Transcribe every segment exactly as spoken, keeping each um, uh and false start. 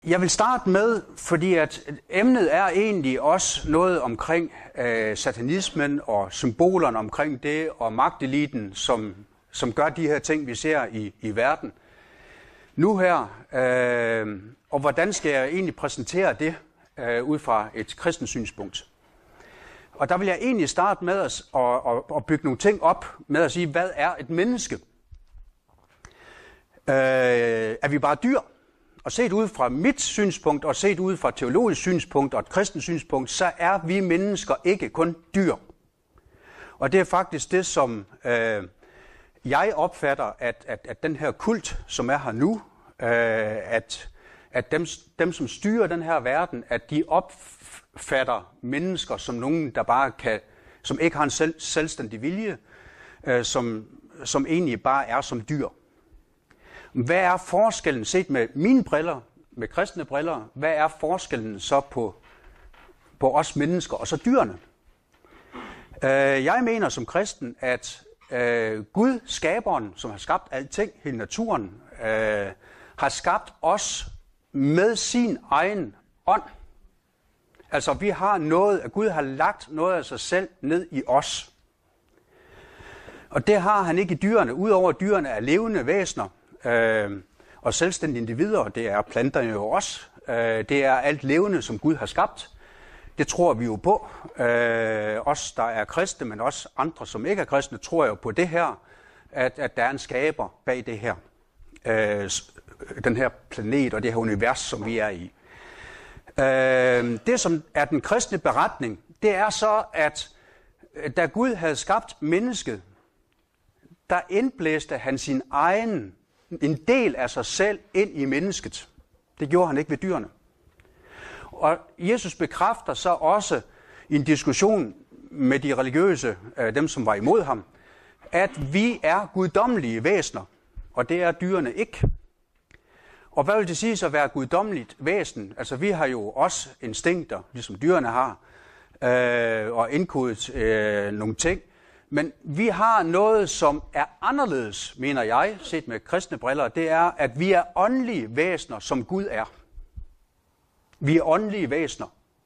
Jeg vil starte med, fordi at emnet er egentlig også noget omkring øh, satanismen og symbolerne omkring det, og magteliten, som, som gør de her ting, vi ser i, i verden nu her. Øh, og hvordan skal jeg egentlig præsentere det øh, ud fra et kristent synspunkt? Og der vil jeg egentlig starte med at, at, at, at bygge nogle ting op med at sige, hvad er et menneske? Øh, er vi bare dyr? Og set ud fra mit synspunkt, og set ud fra et teologisk synspunkt og et kristent synspunkt, så er vi mennesker ikke kun dyr. Og det er faktisk det, som øh, jeg opfatter, at, at, at den her kult, som er her nu, øh, at, at dem, dem, som styrer den her verden, at de opfatter mennesker som nogen, der bare kan, som ikke har en selv, selvstændig vilje, øh, som, som egentlig bare er som dyr. Hvad er forskellen, set med mine briller, med kristne briller, hvad er forskellen så på, på os mennesker og så dyrene? Jeg mener som kristen, at Gud, skaberen, som har skabt alting, hele naturen, har skabt os med sin egen ånd. Altså vi har noget, at Gud har lagt noget af sig selv ned i os. Og det har han ikke i dyrene, udover at dyrene er levende væsener. Øh, og selvstændige individer, det er planterne jo også. Øh, det er alt levende, som Gud har skabt. Det tror vi jo på. Øh, os, der er kristne, men også andre, som ikke er kristne, tror jo på det her, at, at der er en skaber bag det her. Øh, den her planet og det her univers, som vi er i. Øh, det, som er den kristne beretning, det er så, at da Gud havde skabt mennesket, der indblæste han sin egen en del af sig selv ind i mennesket. Det gjorde han ikke ved dyrene. Og Jesus bekræfter så også i en diskussion med de religiøse, dem som var imod ham, at vi er guddommelige væsener, og det er dyrene ikke. Og hvad vil det sige så at være guddommeligt væsen? Altså vi har jo også instinkter, ligesom dyrene har, øh, og indkodet øh, nogle ting. Men vi har noget, som er anderledes, mener jeg, set med kristne briller. Det er, at vi er åndelige væsener, som Gud er. Vi er åndelige væsener.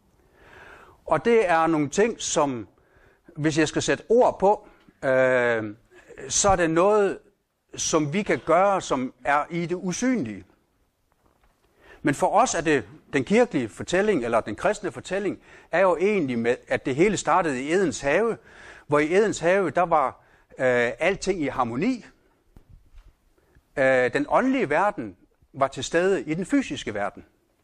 Og det er nogle ting, som, hvis jeg skal sætte ord på, øh, så er det noget, som vi kan gøre, som er i det usynlige. Men for os er det den kirkelige fortælling, eller den kristne fortælling, er jo egentlig med, at det hele startede i Edens have, hvor i Edens have, der var øh, alting i harmoni. Øh, den åndelige verden var til stede i den fysiske verden.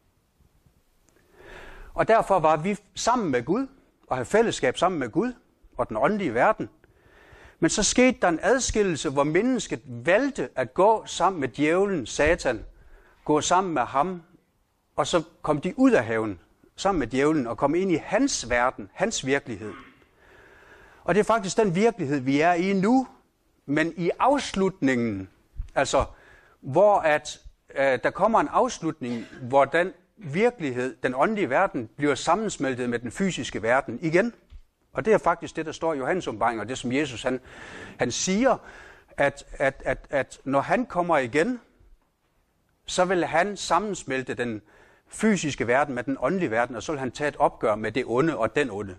Og derfor var vi sammen med Gud, og havde fællesskab sammen med Gud og den åndelige verden. Men så skete der en adskillelse, hvor mennesket valgte at gå sammen med djævlen, Satan, gå sammen med ham, og så kom de ud af haven sammen med djævlen og kom ind i hans verden, hans virkelighed. Og det er faktisk den virkelighed, vi er i nu, men i afslutningen, altså hvor at, øh, der kommer en afslutning, hvor den virkelighed, den åndelige verden, bliver sammensmeltet med den fysiske verden igen. Og det er faktisk det, der står i Johannes åbenbaring, og det som Jesus han, han siger, at, at, at, at når han kommer igen, så vil han sammensmelte den fysiske verden med den åndelige verden, og så vil han tage et opgør med det onde og den onde.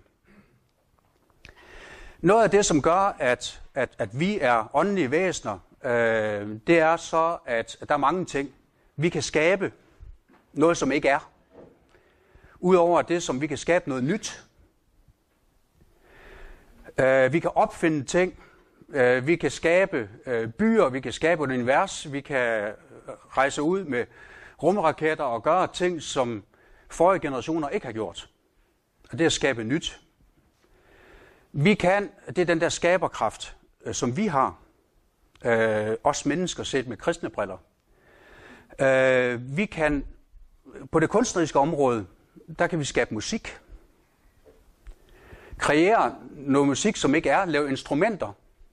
Noget af det, som gør, at, at, at vi er åndelige væsener, øh, det er så, at der er mange ting. Vi kan skabe noget, som ikke er. Udover det, som vi kan skabe noget nyt. Øh, vi kan opfinde ting. Øh, vi kan skabe øh, byer, vi kan skabe et univers. Vi kan rejse ud med rumraketter og gøre ting, som forrige generationer ikke har gjort. Og det er at skabe nyt. Vi kan, det er den der skaberkraft, øh, som vi har, øh, os mennesker set med kristne briller. Øh, vi kan, på det kunstneriske område, der kan vi skabe musik. Kreere noget musik, som ikke er, lave instrumenter.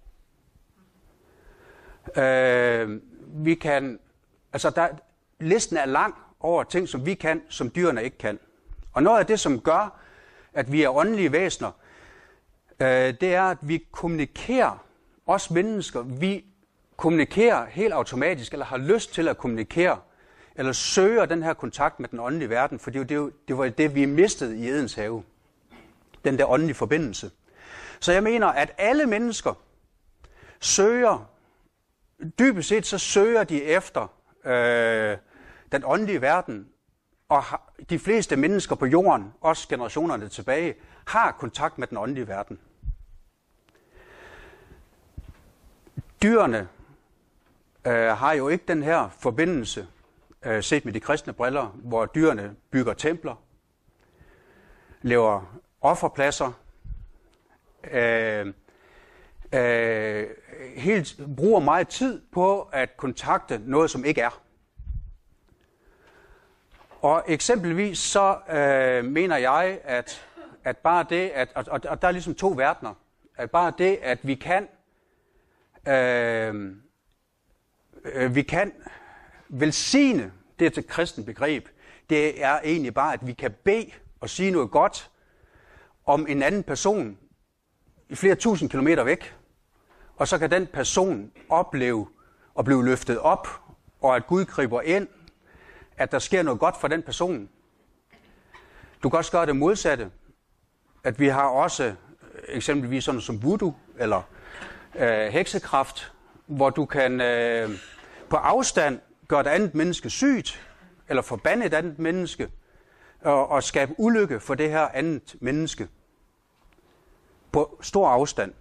Øh, vi kan, altså der, listen er lang over ting, som vi kan, som dyrene ikke kan. Og noget af det, som gør, at vi er åndelige væsener, det er, at vi kommunikerer, os mennesker, vi kommunikerer helt automatisk, eller har lyst til at kommunikere eller søger den her kontakt med den åndelige verden, for det, det, det var det, vi mistede i Edens have. Den der åndelige forbindelse. Så jeg mener, at alle mennesker søger, dybest set så søger de efter øh, den åndelige verden, og de fleste mennesker på jorden, også generationerne tilbage, har kontakt med den åndelige verden. Dyrene øh, har jo ikke den her forbindelse, øh, set med de kristne briller, hvor dyrene bygger templer, laver offerpladser, øh, øh, helt bruger meget tid på at kontakte noget, som ikke er. Og eksempelvis så øh, mener jeg, at, at bare det, at, og, og der er ligesom to verdener, at bare det, at vi kan, øh, øh, vi kan velsigne, det er et kristent begreb, det er egentlig bare, at vi kan bede og sige noget godt om en anden person i flere tusind kilometer væk, og så kan den person opleve at blive løftet op, og at Gud griber ind, at der sker noget godt for den person. Du kan også gøre det modsatte, at vi har også eksempelvis sådan som voodoo eller øh, heksekraft, hvor du kan øh, på afstand gøre et andet menneske sygt, eller forbande et andet menneske, og, og skabe ulykke for det her andet menneske på stor afstand.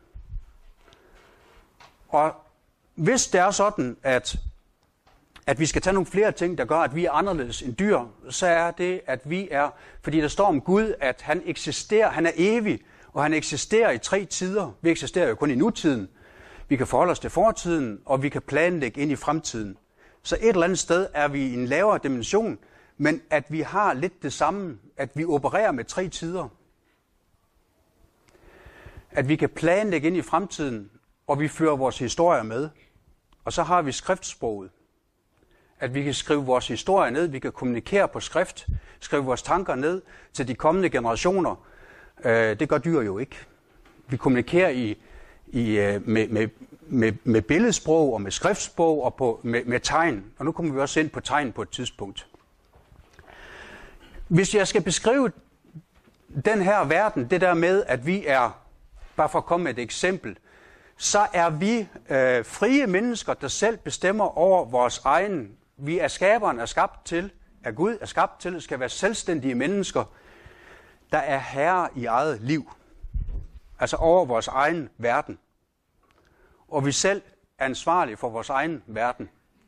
Og hvis det er sådan, at, at vi skal tage nogle flere ting, der gør, at vi er anderledes end dyr, så er det, at vi er, fordi der står om Gud, at han eksisterer, han er evig, og han eksisterer i tre tider. Vi eksisterer jo kun i nutiden. Vi kan forholde os til fortiden, og vi kan planlægge ind i fremtiden. Så et eller andet sted er vi i en lavere dimension, men at vi har lidt det samme, at vi opererer med tre tider. At vi kan planlægge ind i fremtiden, og vi fører vores historier med. Og så har vi skriftsproget. At vi kan skrive vores historie ned, vi kan kommunikere på skrift, skrive vores tanker ned til de kommende generationer. Det gør dyr jo ikke. Vi kommunikerer i, i, med, med, med, med billedsprog og med skriftsprog og på, med, med tegn. Og nu kommer vi også ind på tegn på et tidspunkt. Hvis jeg skal beskrive den her verden, det der med, at vi er, bare for at komme med et eksempel, så er vi øh, frie mennesker, der selv bestemmer over vores egen. Vi er skaberen, er skabt til, er Gud er skabt til, skal være selvstændige mennesker, der er herre i eget liv. Altså over vores egen verden. Og vi selv er ansvarlige for vores egen verden.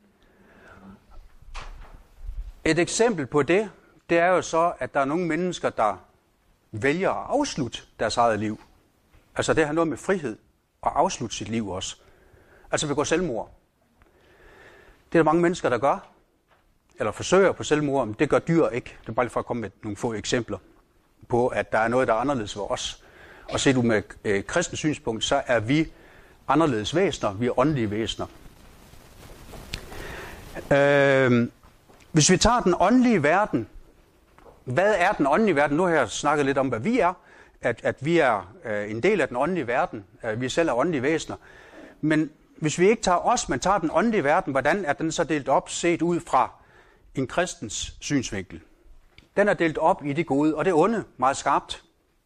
Et eksempel på det, det er jo så, at der er nogle mennesker, der vælger at afslutte deres eget liv. Altså det har noget med frihed at afslutte sit liv også. Altså begå selvmord. Det er der mange mennesker, der gør. Eller forsøger på selvmord, men det gør dyr ikke. Det er bare lige for at komme med nogle få eksempler på, at der er noget, der er anderledes ved os. Og ser du med øh, kristens synspunkt, så er vi anderledes væsener. Vi er åndelige væsener. Øh, hvis vi tager den åndelige verden, hvad er den åndelige verden? Nu har jeg snakket lidt om, hvad vi er. At, at vi er øh, en del af den åndelige verden. Øh, vi selv er åndelige væsener. Men hvis vi ikke tager os, men tager den åndelige verden, hvordan er den så delt op, set ud fra en kristens synsvinkel? Den er delt op i det gode og det onde, meget skarpt.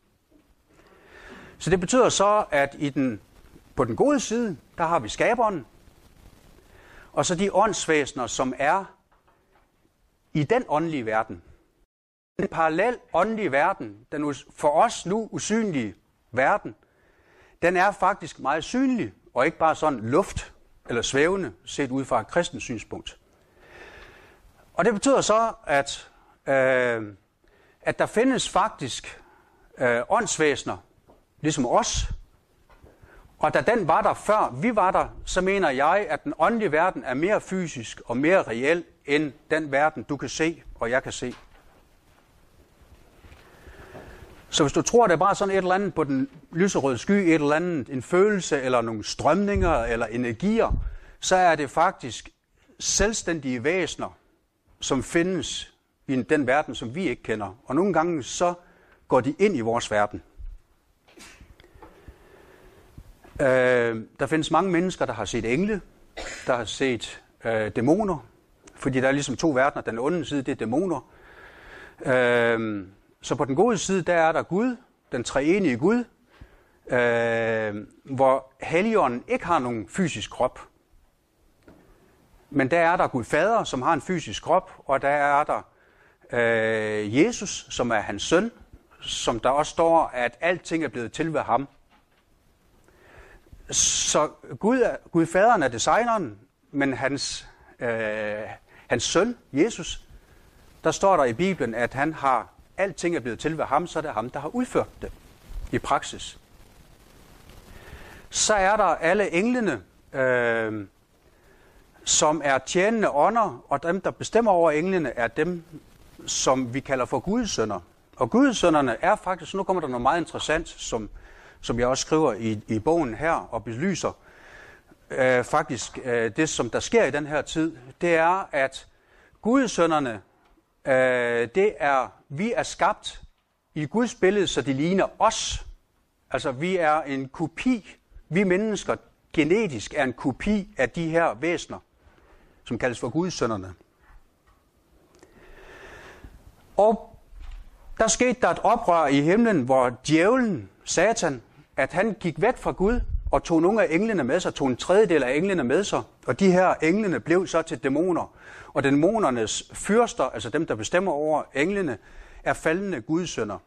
Så det betyder så, at i den, på den gode side, der har vi skaberen, og så de åndsvæsener, som er i den åndelige verden. En parallel åndelig verden, den for os nu usynlige verden, den er faktisk meget synlig, og ikke bare sådan luft eller svævende, set ud fra et kristent synspunkt. Og det betyder så, at, øh, at der findes faktisk øh, åndsvæsener, ligesom os, og da den var der før vi var der, så mener jeg, at den åndelige verden er mere fysisk og mere reel, end den verden, du kan se, og jeg kan se. Så hvis du tror, det er bare sådan et eller andet på den lyserøde sky, et eller andet, en følelse, eller nogle strømninger, eller energier, så er det faktisk selvstændige væsener, som findes i den verden, som vi ikke kender. Og nogle gange så går de ind i vores verden. Øh, der findes mange mennesker, der har set engle, der har set øh, dæmoner, Fordi der er ligesom to verdener. Den onde side, det er dæmoner. Øh, så på den gode side, der er der Gud, den treenige Gud, øh, hvor Helligånden ikke har nogen fysisk krop. Men der er der Gud Fader, som har en fysisk krop, og der er der øh, Jesus, som er hans søn, som der også står, at alting er blevet til ved ham. Så Gud, er, Gud Faderen er designeren, men hans, øh, hans søn, Jesus, der står der i Bibelen, at han har alting er blevet til ved ham, så er det ham, der har udført det i praksis. Så er der alle englene, øh, som er tjenende ånder, og dem, der bestemmer over englene, er dem, som vi kalder for gudsønner. Og gudsønnerne er faktisk, nu kommer der noget meget interessant, som, som jeg også skriver i, i bogen her, og belyser øh, faktisk øh, det, som der sker i den her tid, det er, at gudsønnerne, øh, det er, vi er skabt i Guds billede, så de ligner os. Altså, vi er en kopi, vi mennesker genetisk er en kopi af de her væsener, som kaldes for gudsønnerne. Og der skete der et oprør i himlen, hvor djævlen, Satan, at han gik væk fra Gud og tog nogle af englene med sig, tog en tredjedel af englene med sig, og de her englene blev så til dæmoner. Og dæmonernes fyrster, altså dem, der bestemmer over englene, er faldende gudsønner.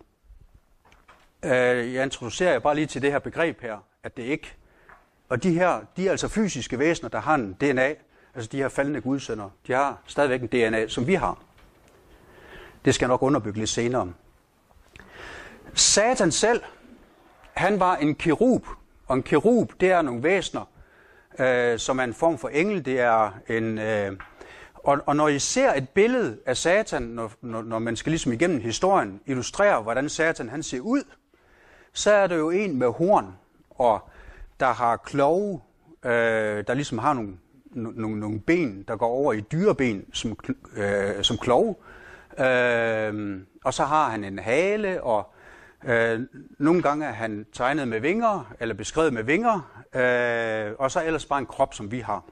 Jeg introducerer jeg bare lige til det her begreb her, at det ikke. Og de her, de er altså fysiske væsener, der har en D N A, altså de her faldende gudsønner, de har stadigvæk en D N A, som vi har. Det skal jeg nok underbygge lidt senere. Satan selv, han var en kerub, og en kerub, det er nogle væsener, øh, som er en form for engel. Det er en, øh, og, og når I ser et billede af Satan, når, når, når man skal ligesom igennem historien illustrere, hvordan Satan han ser ud, så er det jo en med horn, og der har klove, øh, der ligesom har nogle, nogle, nogle ben, der går over i dyreben som, øh, som klove. Øh, og så har han en hale, og øh, nogle gange er han tegnet med vinger, eller beskrevet med vinger, øh, og så ellers bare en krop, som vi har.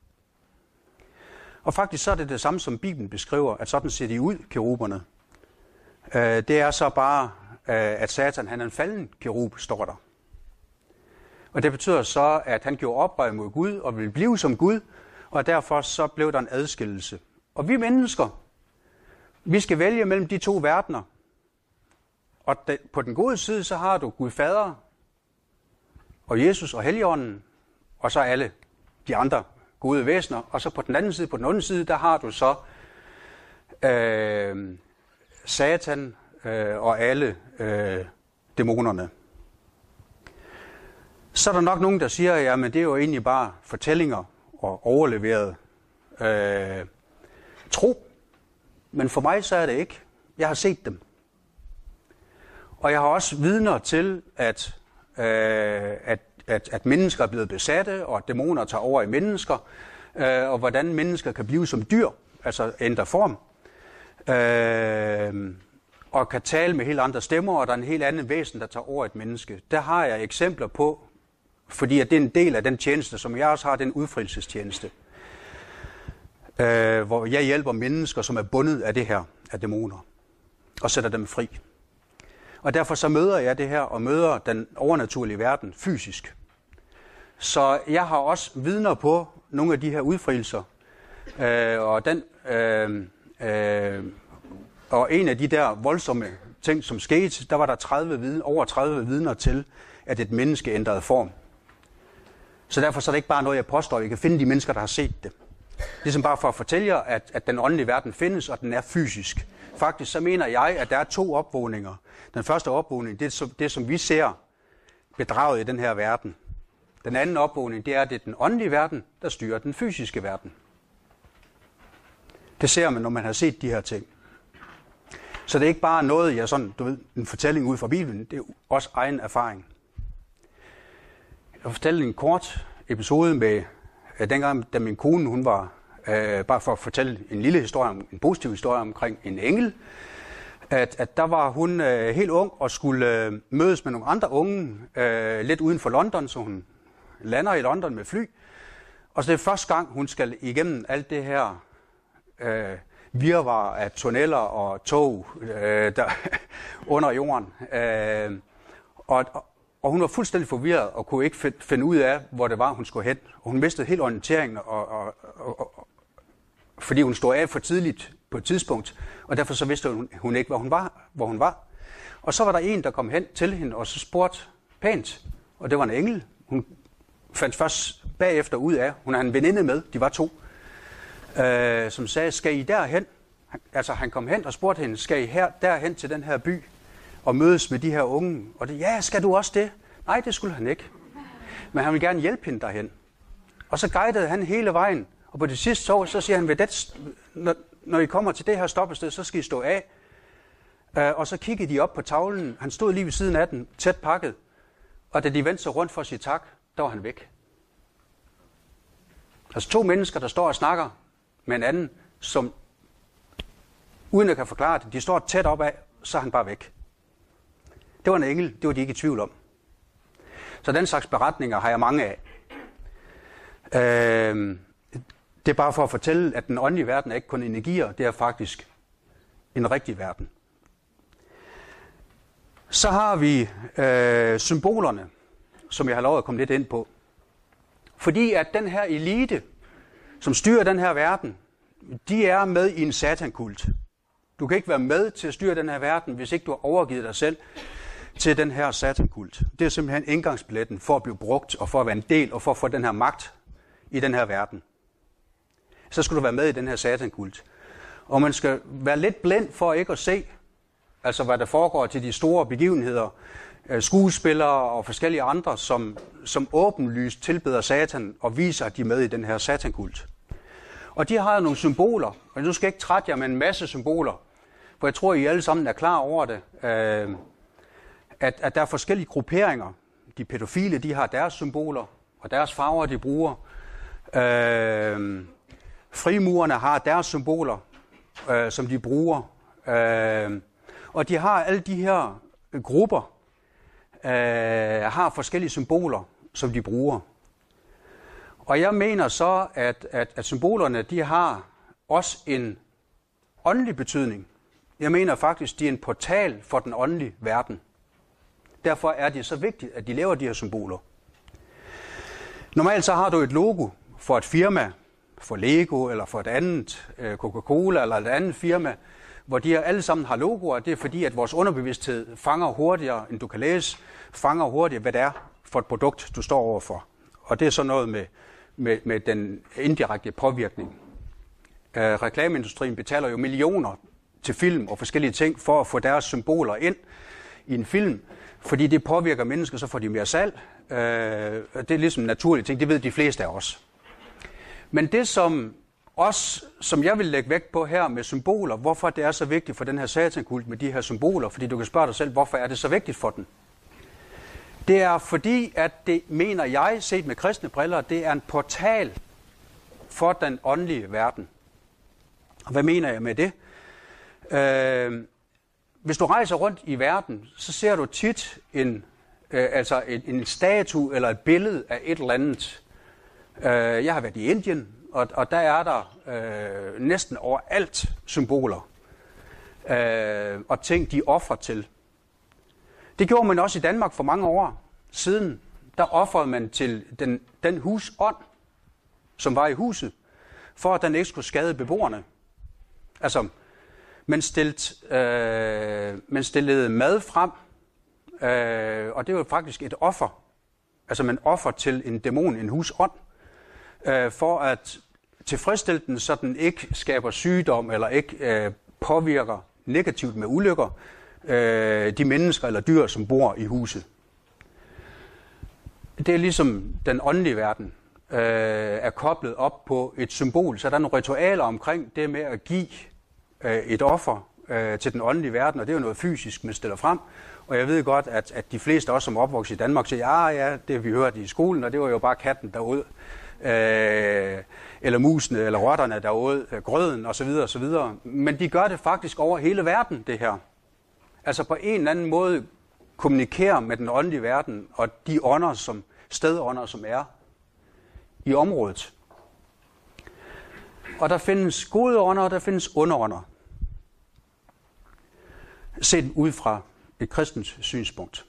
Og faktisk så er det det samme, som Bibelen beskriver, at sådan ser de ud, keruberne. Øh, det er så bare, øh, at Satan han er en falden kerub, står der. Og det betyder så, at han gjorde oprør mod Gud, og ville blive som Gud, og derfor så blev der en adskillelse. Og vi mennesker, vi skal vælge mellem de to verdener. Og på den gode side, så har du Gud Fader, og Jesus og Helligånden, og så alle de andre gode væsener. Og så på den anden side, på den onde side, der har du så øh, Satan øh, og alle øh, dæmonerne. Så er der nok nogen, der siger, at ja, det er jo egentlig bare fortællinger og overleveret øh, tro. Men for mig så er det ikke. Jeg har set dem. Og jeg har også vidner til, at, øh, at, at, at mennesker er blevet besatte, og at dæmoner tager over i mennesker, øh, og hvordan mennesker kan blive som dyr, altså ændre form, øh, og kan tale med helt andre stemmer, og der er en helt anden væsen, der tager over et menneske. Der har jeg eksempler på, fordi at det er en del af den tjeneste, som jeg også har, den udfrielsestjeneste, øh, hvor jeg hjælper mennesker, som er bundet af det her, af dæmoner, og sætter dem fri. Og derfor så møder jeg det her, og møder den overnaturlige verden fysisk. Så jeg har også vidner på nogle af de her udfrielser, øh, og, den, øh, øh, og en af de der voldsomme ting, som skete, der var der tredive vidner, over tredive vidner til, at et menneske ændrede form. Så derfor så er det ikke bare noget, jeg påstår. I kan finde de mennesker, der har set det. Ligesom bare for at fortælle jer, at, at den åndelige verden findes, og den er fysisk. Faktisk så mener jeg, at der er to opvågninger. Den første opvågning, det er det, som vi ser bedraget i den her verden. Den anden opvågning, det er, at det er den åndelige verden, der styrer den fysiske verden. Det ser man, når man har set de her ting. Så det er ikke bare noget, jeg sådan, du ved, en fortælling ud fra Bibelen, det er også egen erfaring. Jeg vil fortælle en kort episode med, dengang, da min kone, hun var, øh, bare for at fortælle en lille historie, en positiv historie omkring en engel, at, at der var hun øh, helt ung og skulle øh, mødes med nogle andre unge, øh, lidt uden for London, så hun lander i London med fly. Og så det er første gang, hun skal igennem alt det her øh, virvar af tunneller og tog øh, der, under jorden. Øh, og, og hun var fuldstændig forvirret og kunne ikke finde ud af, hvor det var, hun skulle hen. Og hun mistede helt orienteringen, og, og, og, og, fordi hun stod af for tidligt på et tidspunkt, og derfor så vidste hun, hun ikke, hvor hun, var, hvor hun var. Og så var der en, der kom hen til hende og så spurgte pænt, og det var en engel. Hun fandt først bagefter ud af, hun havde en veninde med, de var to, øh, som sagde, skal I derhen? Altså han kom hen og spurgte hende, skal I her, derhen til den her by og mødes med de her unge? Og det, ja, skal du også det? Nej, det skulle han ikke. Men han ville gerne hjælpe hende derhen. Og så guidede han hele vejen, og på det sidste så, så siger han, ved det, når, når I kommer til det her stoppested, så skal I stå af. Øh, og så kiggede de op på tavlen, han stod lige ved siden af den, tæt pakket, og da de vendte sig rundt for at sige tak, der var han væk. Altså to mennesker, der står og snakker med en anden, som uden at kan forklare det, de står tæt op af, så er han bare væk. Det var en engel, det var de ikke i tvivl om. Så den slags beretninger har jeg mange af. Øh, det er bare for at fortælle, at den åndelige verden er ikke kun energier, det er faktisk en rigtig verden. Så har vi øh, symbolerne, som jeg har lov at komme lidt ind på. Fordi at den her elite, som styrer den her verden, de er med i en satankult. Du kan ikke være med til at styre den her verden, hvis ikke du har overgivet dig selv til den her satankult. Det er simpelthen indgangsbilletten for at blive brugt og for at være en del og for at få den her magt i den her verden. Så skal du være med i den her satankult. Og man skal være lidt blind for ikke at se, altså hvad der foregår til de store begivenheder, skuespillere og forskellige andre, som, som åbenlyst tilbeder Satan og viser, at de er med i den her satankult. Og de har nogle symboler, og nu skal jeg ikke trætte jer med en masse symboler, for jeg tror, I alle sammen er klar over det, øh, at, at der er forskellige grupperinger. De pædofile, de har deres symboler, og deres farver, de bruger. Øh, frimurerne har deres symboler, øh, som de bruger. Øh, og de har alle de her grupper, øh, har forskellige symboler, som de bruger. Og jeg mener så, at, at, at symbolerne, de har også en åndelig betydning. Jeg mener faktisk, de er en portal for den åndelige verden. Derfor er det så vigtigt, at de laver de her symboler. Normalt så har du et logo for et firma, for Lego eller for et andet, Coca-Cola eller et andet firma, hvor de alle sammen har logoer. Det er fordi, at vores underbevidsthed fanger hurtigere, end du kan læse, fanger hurtigere, hvad det er for et produkt, du står overfor. Og det er så noget med, med, med den indirekte påvirkning. Uh, reklameindustrien betaler jo millioner til film og forskellige ting for at få deres symboler ind i en film, fordi det påvirker mennesker, så får de mere salg. Uh, det er ligesom en naturlig ting, det ved de fleste af os. Men det, som, også, som jeg vil lægge vægt på her med symboler, hvorfor det er så vigtigt for den her satankult med de her symboler, fordi du kan spørge dig selv, hvorfor er det så vigtigt for den? Det er fordi, at det, mener jeg, set med kristne briller, det er en portal for den åndelige verden. Og hvad mener jeg med det? Øh, hvis du rejser rundt i verden, så ser du tit en, øh, altså en, en statue eller et billede af et eller andet. Øh, jeg har været i Indien, og, og der er der øh, næsten overalt symboler øh, og ting, de ofrer til. Det gjorde man også i Danmark for mange år siden. Der ofrede man til den, den husånd, som var i huset, for at den ikke skulle skade beboerne. Altså, man, stilt, øh, man stillede mad frem, øh, og det var faktisk et offer. Altså, man offer til en dæmon, en husånd, øh, for at tilfredsstille den, så den ikke skaber sygdom eller ikke øh, påvirker negativt med ulykker øh, de mennesker eller dyr, som bor i huset. Det er ligesom den åndelige verden øh, er koblet op på et symbol, så der er nogle ritualer omkring det med at give øh, et offer øh, til den åndelige verden, og det er jo noget fysisk, man stiller frem. Og jeg ved godt, at, at de fleste også, som er opvokset i Danmark, siger, ja, ja, det har vi hørt i skolen, og det var jo bare katten derude, øh, eller musene, eller rotterne derude, øh, grøden osv. osv. Men de gør det faktisk over hele verden, det her. Altså på en eller anden måde kommunikerer med den åndelige verden, og de ånder, som stedånder, som er i området. Og der findes gode ånder, og der findes onde ånder. Set ud fra et kristent synspunkt.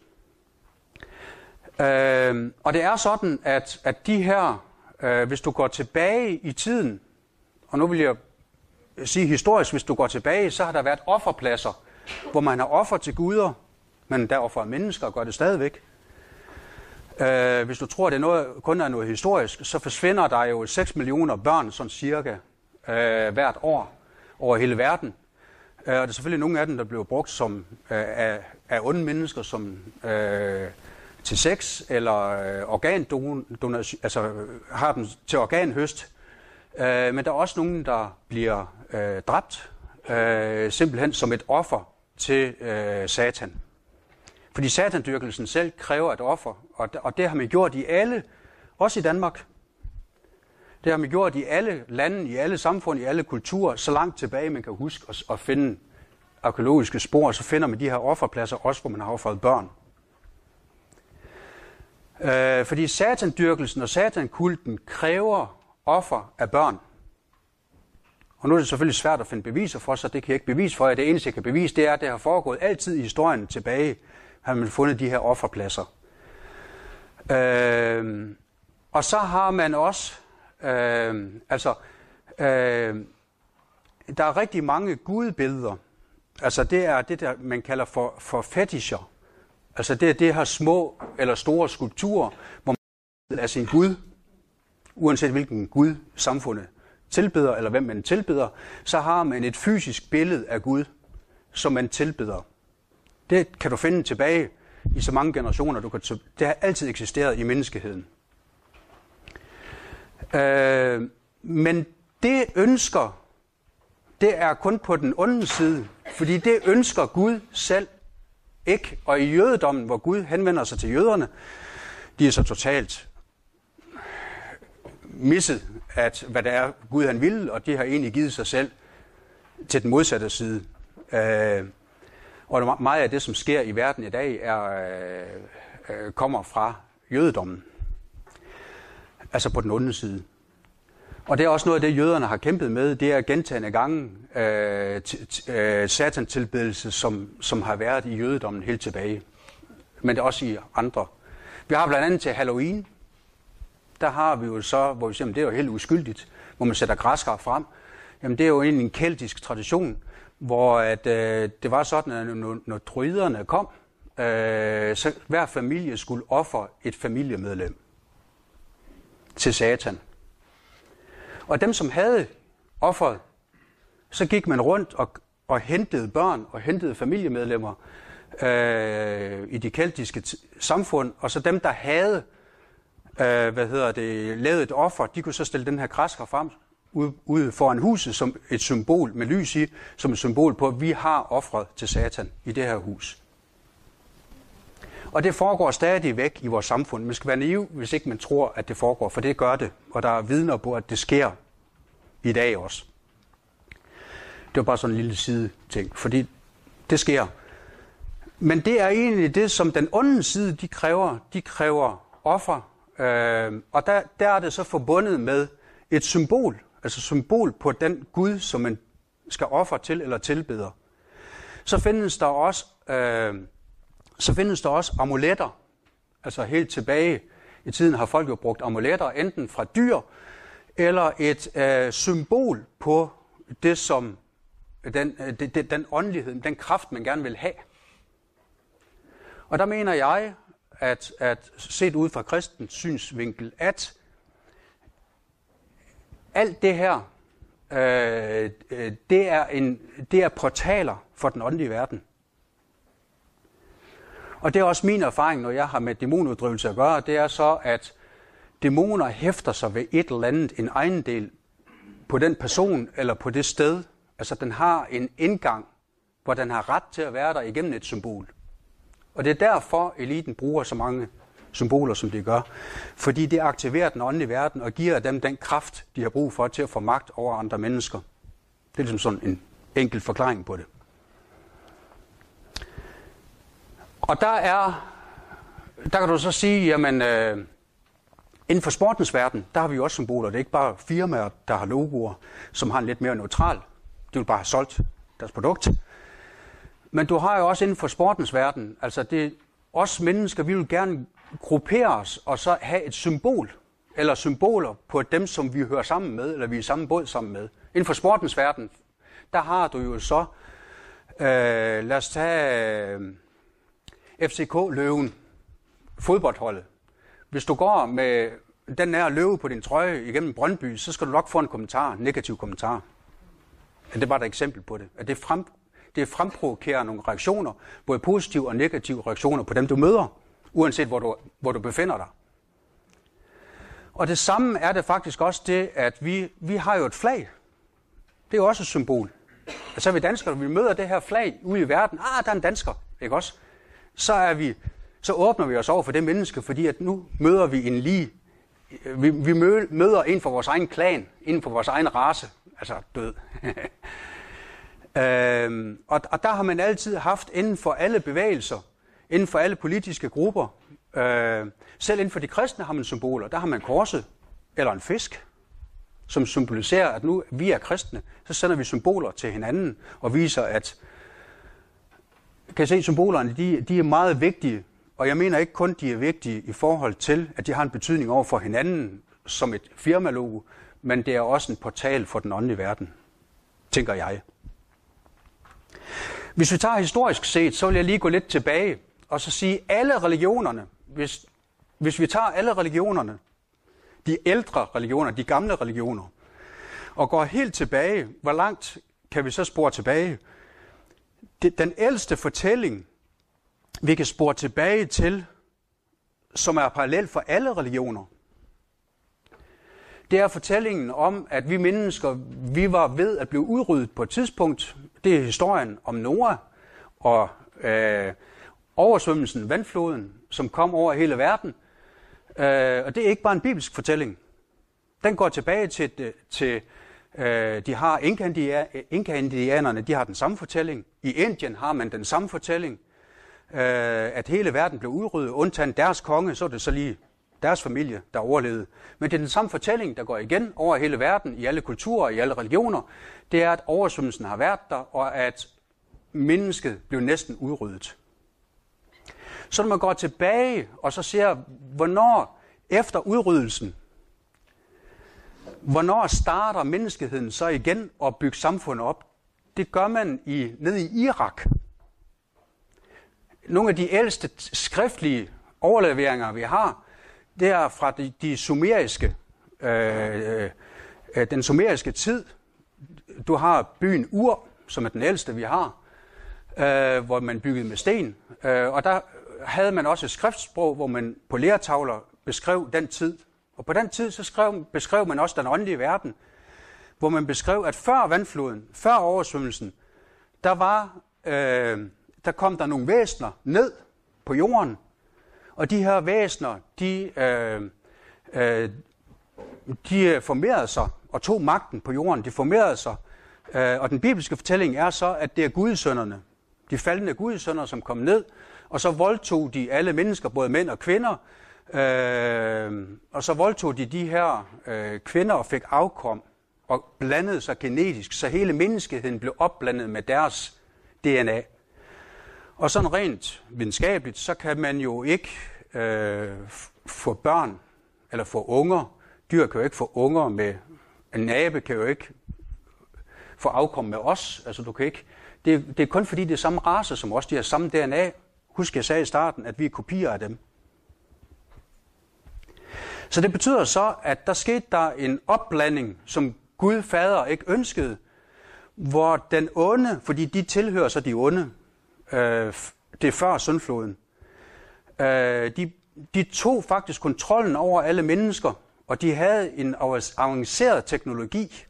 Øh, og det er sådan, at, at de her, øh, hvis du går tilbage i tiden, og nu vil jeg sige historisk, hvis du går tilbage, så har der været offerpladser, hvor man har offer til guder, men der offrer mennesker og gør det stadigvæk. Øh, hvis du tror, det er noget, kun er noget historisk, så forsvinder der jo seks millioner børn, sådan cirka, øh, hvert år over hele verden. Øh, og der er selvfølgelig nogle af dem, der bliver brugt som, øh, af, af onde mennesker som, øh, til sex eller øh, organdonation, altså har dem til organhøst. Øh, men der er også nogen, der bliver øh, dræbt, øh, simpelthen som et offer til øh, Satan. Fordi satandyrkelsen selv kræver et offer, og, og det har man gjort i alle, også i Danmark. Det har man gjort i alle lande, i alle samfund, i alle kulturer, så langt tilbage man kan huske at, at finde arkæologiske spor, så finder man de her offerpladser, også hvor man har offret børn. Øh, fordi satandyrkelsen og satankulten kræver offer af børn. Og nu er det selvfølgelig svært at finde beviser for, så det kan jeg ikke bevise for jer. Det eneste, jeg kan bevise, det er, at det har foregået altid i historien tilbage, har man fundet de her offerpladser. Øh, og så har man også, øh, altså, øh, der er rigtig mange gudebilleder. Altså det er det, der man kalder for, for fetischer. Altså det er det her små eller store skulpturer, hvor man er sin Gud, uanset hvilken Gud samfundet tilbeder, eller hvem man tilbeder, så har man et fysisk billede af Gud, som man tilbeder. Det kan du finde tilbage i så mange generationer. Du kan t- det har altid eksisteret i menneskeheden. Øh, men det ønsker, det er kun på den onde side, fordi det ønsker Gud selv ikke. Og i jødedommen, hvor Gud henvender sig til jøderne, de er så totalt misset, at hvad det er Gud han ville, og de har egentlig givet sig selv til den modsatte side. Øh, og meget af det, som sker i verden i dag, er, øh, kommer fra jødedommen. Altså på den onde side. Og det er også noget af det, jøderne har kæmpet med, det er gentagne gange øh, øh, satantilbedelse, som, som har været i jødedommen helt tilbage. Men det er også i andre. Vi har blandt andet til Halloween, der har vi jo så, hvor vi siger, det er jo helt uskyldigt, hvor man sætter græskar frem. Jamen det er jo egentlig en keltisk tradition, hvor at, øh, det var sådan, at når, når druiderne kom, øh, så hver familie skulle ofre et familiemedlem til Satan. Og dem, som havde offeret, så gik man rundt og, og hentede børn og hentede familiemedlemmer øh, i de keltiske t- samfund, og så dem, der havde øh, hvad hedder det, lavet et offer, de kunne så stille den her græskar frem ude, ude foran huset som et symbol med lys i, som et symbol på, at vi har offret til Satan i det her hus. Og det foregår stadig væk i vores samfund. Man skal være naiv, hvis ikke man tror, at det foregår, for det gør det. Og der er vidner på, at det sker i dag også. Det var bare sådan en lille side ting, fordi det sker. Men det er egentlig det, som den onde side, de kræver. De kræver offer. Øh, og der, der er det så forbundet med et symbol. Altså symbol på den Gud, som man skal ofre til eller tilbeder. Så findes der også... Øh, Så findes der også amuletter. Altså helt tilbage i tiden har folk jo brugt amuletter, enten fra dyr, eller et øh, symbol på det, som den, øh, det, den åndelighed, den kraft, man gerne vil have. Og der mener jeg, at, at set ud fra kristens synsvinkel, at alt det her, øh, det, er en, det er portaler for den åndelige verden. Og det er også min erfaring, når jeg har med dæmonuddrivelse at gøre, det er så, at dæmoner hæfter sig ved et eller andet, en ejendel på den person eller på det sted. Altså den har en indgang, hvor den har ret til at være der igennem et symbol. Og det er derfor, eliten bruger så mange symboler, som de gør. Fordi det aktiverer den åndelige verden og giver dem den kraft, de har brug for til at få magt over andre mennesker. Det er ligesom sådan en enkel forklaring på det. Og der er, der kan du så sige, jamen, øh, Inden for sportens verden, der har vi jo også symboler. Det er ikke bare firmaer, der har logoer, som har en lidt mere neutral. De vil bare have solgt deres produkt. Men du har jo også inden for sportens verden, altså det os mennesker, vi vil gerne gruppere os og så have et symbol, eller symboler på dem, som vi hører sammen med, eller vi er i samme båd sammen med. Inden for sportens verden, der har du jo så, øh, lad os tage øh, F C K-løven, fodboldholdet. Hvis du går med den her løve på din trøje igennem Brøndby, så skal du nok få en kommentar, en negativ kommentar. Ja, det var et eksempel på det. At det, frem, det fremprovokerer nogle reaktioner, både positive og negative reaktioner på dem, du møder, uanset hvor du, hvor du befinder dig. Og det samme er det faktisk også det, at vi, vi har jo et flag. Det er jo også et symbol. Altså vi danskere, vi møder det her flag ude i verden. Ah, der er en dansker, ikke også? Så er vi, så åbner vi os over for det menneske, fordi at nu møder vi en lige, vi, vi møder en for vores egen klan, en for vores egen race, altså død. øhm, og, og der har man altid haft inden for alle bevægelser, inden for alle politiske grupper, øh, selv inden for de kristne har man symboler. Der har man korset eller en fisk, som symboliserer, at nu vi er kristne. Så sender vi symboler til hinanden og viser, at kan I se, symbolerne de, de er meget vigtige. Og jeg mener ikke kun, de er vigtige i forhold til, at de har en betydning over for hinanden som et firmalogo, men det er også en portal for den åndelige verden, tænker jeg. Hvis vi tager historisk set, så vil jeg lige gå lidt tilbage og så sige, alle religionerne, hvis, hvis vi tager alle religionerne, de ældre religioner, de gamle religioner, og går helt tilbage, hvor langt kan vi så spore tilbage? Det, den ældste fortælling, vi kan spore tilbage til, som er parallel for alle religioner, det er fortællingen om, at vi mennesker, vi var ved at blive udryddet på et tidspunkt. Det er historien om Noah og øh, oversvømmelsen, vandfloden, som kom over hele verden. Øh, og det er ikke bare en bibelsk fortælling. Den går tilbage til, til øh, de har Inka-indianerne, de har den samme fortælling. I Indien har man den samme fortælling, øh, at hele verden blev udryddet, undtagen deres konge, så er det så lige deres familie, der overlevede. Men det er den samme fortælling, der går igen over hele verden, i alle kulturer, i alle religioner. Det er, at oversvømmelsen har været der, og at mennesket blev næsten udryddet. Så når man går tilbage og så ser, hvornår efter udryddelsen, hvornår starter menneskeheden så igen at bygge samfundet op? Det gør man i, nede i Irak. Nogle af de ældste skriftlige overleveringer, vi har, det er fra de, de sumeriske, øh, øh, den sumeriske tid. Du har byen Ur, som er den ældste, vi har, øh, hvor man byggede med sten. Øh, og der havde man også et skriftsprog, hvor man på lertavler beskrev den tid. Og på den tid så skrev, beskrev man også den åndelige verden, hvor man beskrev, at før vandfloden, før oversvømmelsen, der, var, øh, der kom der nogle væsener ned på jorden. Og de her væsener, de, øh, øh, de formerede sig og tog magten på jorden. De formerede sig. Øh, og den bibelske fortælling er så, at det er gudesønnerne, de faldende gudesønner, som kom ned, og så voldtog de alle mennesker, både mænd og kvinder, øh, og så voldtog de de her øh, kvinder og fik afkom og blandede sig genetisk, så hele menneskeheden blev opblandet med deres D N A. Og sådan rent videnskabeligt, så kan man jo ikke øh, få børn eller få unger. Dyr kan jo ikke få unger med, en abe kan jo ikke få afkom med os. Altså du kan ikke, det, det er kun fordi det er samme race som os, de har samme D N A. Husk jeg sagde i starten, at vi er kopier af dem. Så det betyder så, at der skete der en opblanding, som Gud fader ikke ønskede, hvor den onde, fordi de tilhører så de onde, øh, det er før syndfloden, øh, de, de tog faktisk kontrollen over alle mennesker, og de havde en avanceret teknologi.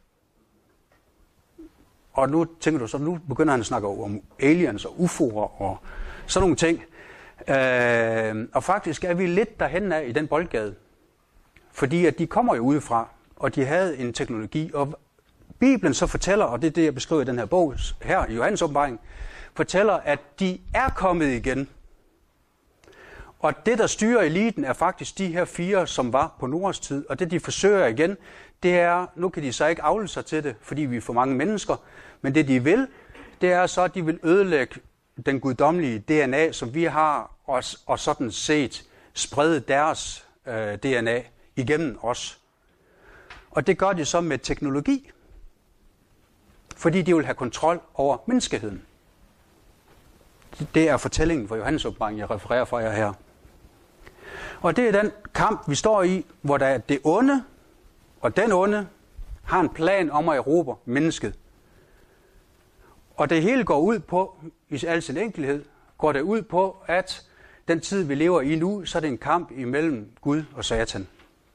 Og nu tænker du så, nu begynder han at snakke om aliens og U F O'er og sådan nogle ting. Øh, og faktisk er vi lidt derhen af i den boldgade. Fordi at de kommer jo udefra, og de havde en teknologi. Og Bibelen så fortæller, og det er det, jeg beskriver i den her bog her i Johannes åbenbaring, fortæller, at de er kommet igen. Og det, der styrer eliten, er faktisk de her fire, som var på Noahs tid. Og det, de forsøger igen, det er, nu kan de så ikke avle sig til det, fordi vi er for mange mennesker, men det, de vil, det er så, at de vil ødelægge den guddommelige D N A, som vi har, og, og sådan set sprede deres øh, D N A igennem os. Og det gør de så med teknologi, fordi de vil have kontrol over menneskeheden. Det er fortællingen fra Johannes åbenbaring, jeg refererer fra jer her. Og det er den kamp, vi står i, hvor der er det onde, og den onde har en plan om at erobre mennesket. Og det hele går ud på, i al sin enkelhed, går det ud på, at den tid, vi lever i nu, så er det en kamp imellem Gud og Satan.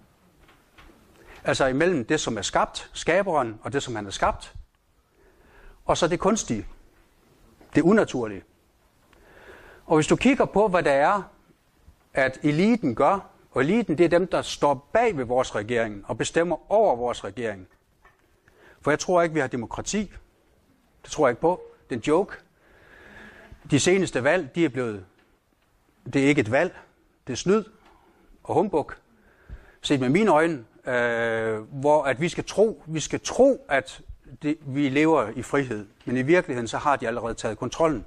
Altså imellem det, som er skabt, skaberen, og det, som han er skabt, og så det kunstige, det unaturlige. Og hvis du kigger på, hvad der er, at eliten gør, og eliten, det er dem, der står bag ved vores regering og bestemmer over vores regering. For jeg tror ikke, vi har demokrati. Det tror jeg ikke på. Det er en joke. De seneste valg, de er blevet, det er ikke et valg, det er snyd og humbug. Set med mine øjne, øh, hvor at vi skal tro, vi skal tro, at det, vi lever i frihed. Men i virkeligheden, så har de allerede taget kontrollen.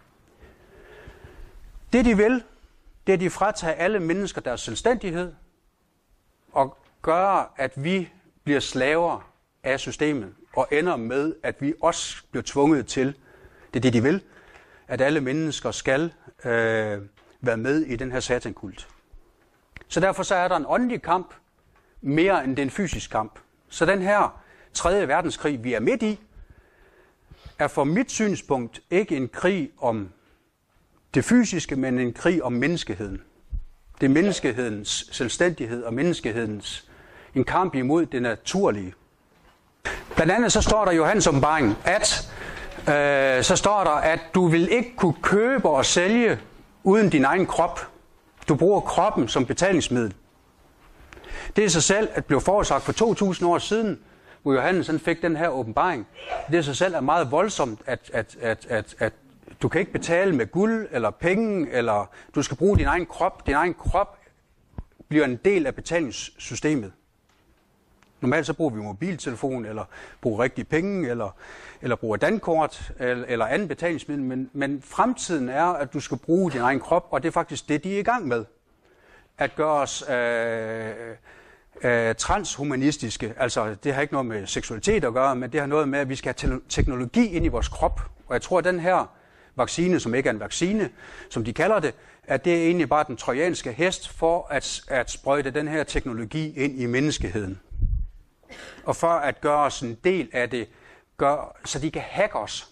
Det de vil, det er de fratager alle mennesker deres selvstændighed og gør, at vi bliver slaver af systemet og ender med, at vi også bliver tvunget til, det er det de vil, at alle mennesker skal øh, være med i den her satankult. Så derfor så er der en åndelig kamp mere end den fysisk kamp. Så den her tredje verdenskrig, vi er midt i, er fra mit synspunkt ikke en krig om det fysiske, men en krig om menneskeheden. Det er menneskehedens selvstændighed og menneskehedens en kamp imod det naturlige. Blandt andet så står der i Johannes åbenbaring, at øh, så står der, at du vil ikke kunne købe og sælge uden din egen krop. Du bruger kroppen som betalingsmiddel. Det er sig selv, at blev forudsagt for to tusind år siden, hvor Johannes han fik den her åbenbaring. Det er sig selv er meget voldsomt, at, at, at, at, at du kan ikke betale med guld eller penge, eller du skal bruge din egen krop. Din egen krop bliver en del af betalingssystemet. Normalt så bruger vi mobiltelefon, eller bruger rigtige penge, eller, eller bruger dankort, eller, eller anden betalingsmiddel. Men, men fremtiden er, at du skal bruge din egen krop, og det er faktisk det, de er i gang med. At gøre os øh, øh, transhumanistiske. Altså, det har ikke noget med seksualitet at gøre, men det har noget med, at vi skal have teknologi ind i vores krop. Og jeg tror, at den her vaccine, som ikke er en vaccine, som de kalder det, at det er egentlig bare den trojanske hest for at, at sprøjte den her teknologi ind i menneskeheden. Og for at gøre os en del af det, gør, så de kan hacke os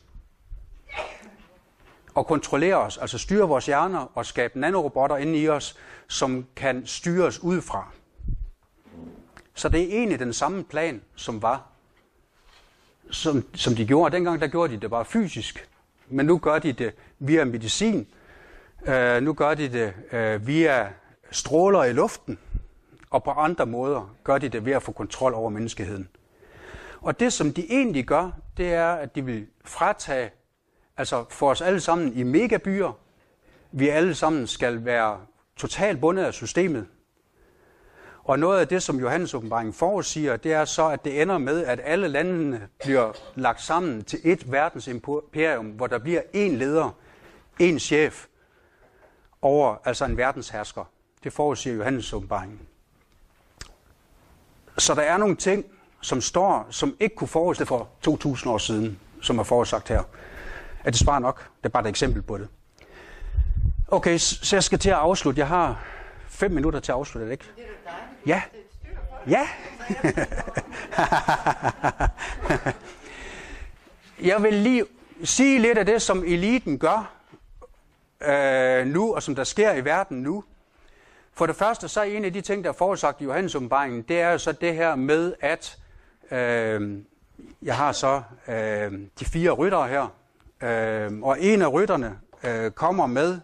og kontrollere os, altså styre vores hjerner og skabe nanorobotter inde i os, som kan styre os udefra. Så det er egentlig den samme plan, som var, som, som de gjorde. Dengang der gjorde de det bare fysisk, men nu gør de det via medicin. Uh, nu gør de det uh, via stråler i luften, og på andre måder gør de det ved at få kontrol over menneskeheden. Og det, som de egentlig gør, det er, at de vil fratage, altså for os alle sammen i megabyer, vi alle sammen skal være totalt bundet af systemet. Og noget af det, som Johannes åbenbaring forudsiger, det er så, at det ender med, at alle landene bliver lagt sammen til et verdensimperium, hvor der bliver én leder, én chef over, altså en verdenshersker. Det forudsiger Johannes åbenbaring. Så der er nogle ting, som står, som ikke kunne forudse for to tusind år siden, som er forudsagt her. Er det svar nok? Det er bare et eksempel på det. Okay, så jeg skal til at afslutte. Jeg har fem minutter til at afslutte, det ikke? Det er da dejligt. Ja. Ja. Jeg vil lige sige lidt af det, som eliten gør øh, nu, og som der sker i verden nu. For det første, så er en af de ting, der er forudsagt i Johannes åbenbaringen, det er jo så det her med, at øh, jeg har så øh, de fire ryttere her, øh, og en af rytterne øh, kommer med,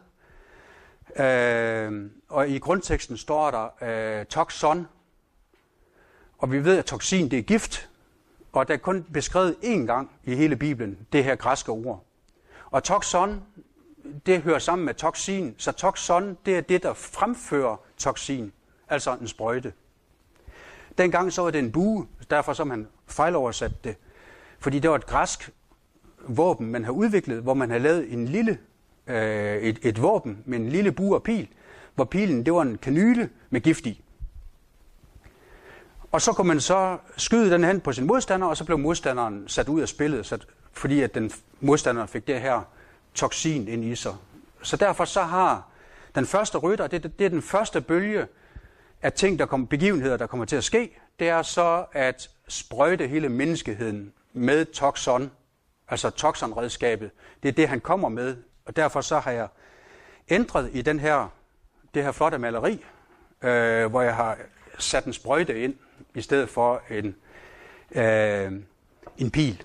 øh, og i grundteksten står der øh, toxon, og vi ved, at toxin det er gift, og der er kun beskrevet én gang i hele Bibelen, det her græske ord. Og toxon det hører sammen med toksin. Så toxon, det er det, der fremfører toksin, altså en sprøjte. Dengang så var det en bue, derfor så man fejloversat det. Fordi det var et græsk våben, man har udviklet, hvor man har lavet en lille, øh, et, et våben med en lille bue og pil, hvor pilen det var en kanyle med gift i. Og så kunne man så skyde den hen på sin modstander, og så blev modstanderen sat ud af spillet, så, fordi at den modstander fik det her toksin ind i sig. Så derfor så har den første rytter, det, det er den første bølge af ting, der kommer, begivenheder, der kommer til at ske, det er så at sprøjte hele menneskeheden med toxon, altså toxonredskabet. Det er det, han kommer med, og derfor så har jeg ændret i den her, det her flotte maleri, øh, hvor jeg har sat en sprøjte ind, i stedet for en, øh, en pil.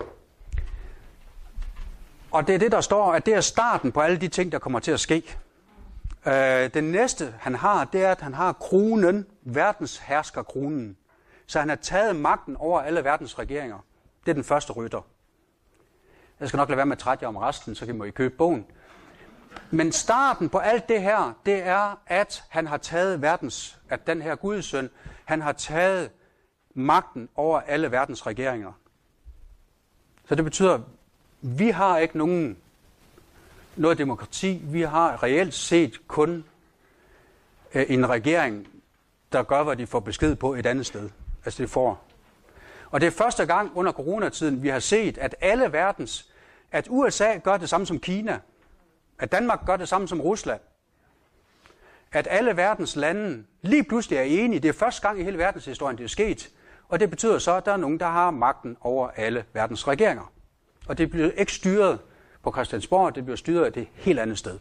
Og det er det, der står, at det er starten på alle de ting, der kommer til at ske. Øh, det næste, han har, det er, at han har kronen, verdens herskerkronen. Så han har taget magten over alle verdens regeringer. Det er den første rytter. Jeg skal nok lade være med at trætte jer om resten, så kan I købe bogen. Men starten på alt det her, det er, at han har taget verdens, at den her Guds søn, han har taget magten over alle verdens regeringer. Så det betyder, at vi har ikke nogen, noget demokrati. Vi har reelt set kun øh, en regering, der gør, hvad de får besked på et andet sted. Altså det får. Og det er første gang under coronatiden, vi har set, at alle verdens, at U S A gør det samme som Kina, at Danmark gør det samme som Rusland, at alle verdens lande lige pludselig er enige. Det er første gang i hele verdenshistorien, det er sket. Og det betyder så, at der er nogen, der har magten over alle verdens regeringer. Og det bliver ikke styret på Christiansborg, det bliver styret af det helt andet sted.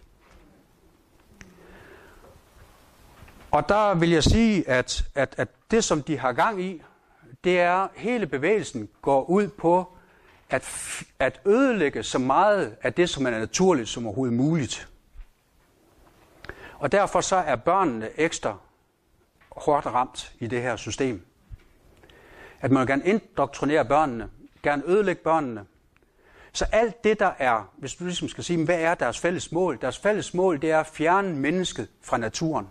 Og der vil jeg sige, at, at, at det, som de har gang i, det er, hele bevægelsen går ud på at, at ødelægge så meget af det, som er naturligt som overhovedet muligt. Og derfor så er børnene ekstra hårdt ramt i det her system. At man gerne indoktrinere børnene, gerne ødelægge børnene. Så alt det, der er, hvis du ligesom skal sige, hvad er deres fælles mål? Deres fælles mål, det er at fjerne mennesket fra naturen.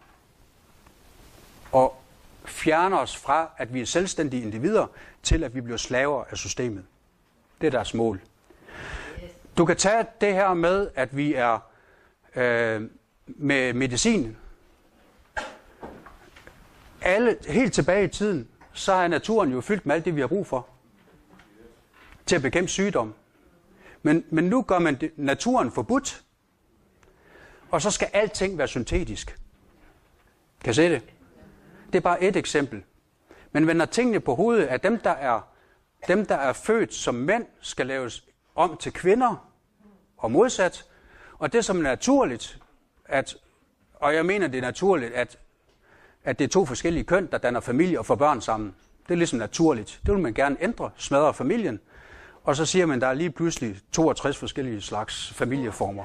Og fjerne os fra, at vi er selvstændige individer, til at vi bliver slaver af systemet. Det er deres mål. Du kan tage det her med, at vi er øh, med medicin. Alle, helt tilbage i tiden, så er naturen jo fyldt med alt det, vi har brug for. Til at bekæmpe sygdom. Men, men nu gør man det, naturen forbudt, og så skal alting være syntetisk. Kan I se det? Det er bare et eksempel. Men vender tingene på hovedet, at dem, der er, dem, der er født som mænd, skal laves om til kvinder, og modsat. Og det som er naturligt, at, og jeg mener det er naturligt, at, at det er to forskellige køn, der danner familie og får børn sammen. Det er ligesom naturligt. Det vil man gerne ændre, smadre familien. Og så siger man, at der er lige pludselig toogtres forskellige slags familieformer.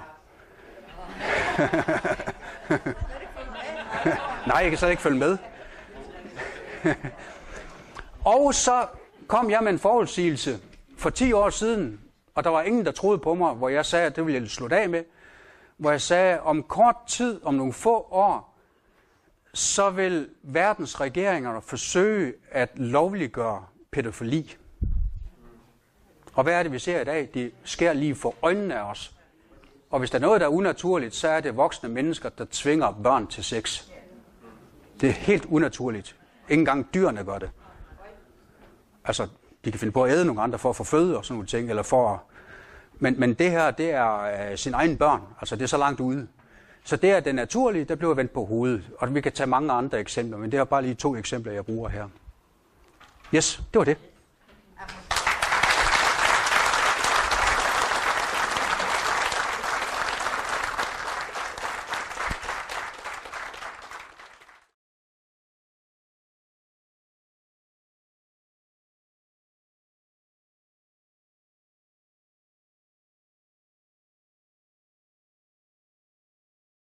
Nej, jeg kan slet ikke følge med. Og så kom jeg med en forudsigelse for ti år siden, og der var ingen, der troede på mig, hvor jeg sagde, at det ville jeg slutte af med, hvor jeg sagde, om kort tid, om nogle få år, så vil verdens regeringer forsøge at lovliggøre pædofili. Og hvad er det, vi ser i dag? Det sker lige for øjnene af os. Og hvis der er noget, der er unaturligt, så er det voksne mennesker, der tvinger børn til sex. Det er helt unaturligt. Ikke engang dyrene gør det. Altså, de kan finde på at æde nogle andre for at få føde og sådan nogle ting, eller for at... men, men det her, det er øh, sine egne børn. Altså, det er så langt ude. Så det er det naturlige, der bliver vendt på hovedet. Og vi kan tage mange andre eksempler, men det er bare lige to eksempler, jeg bruger her. Yes, det var det.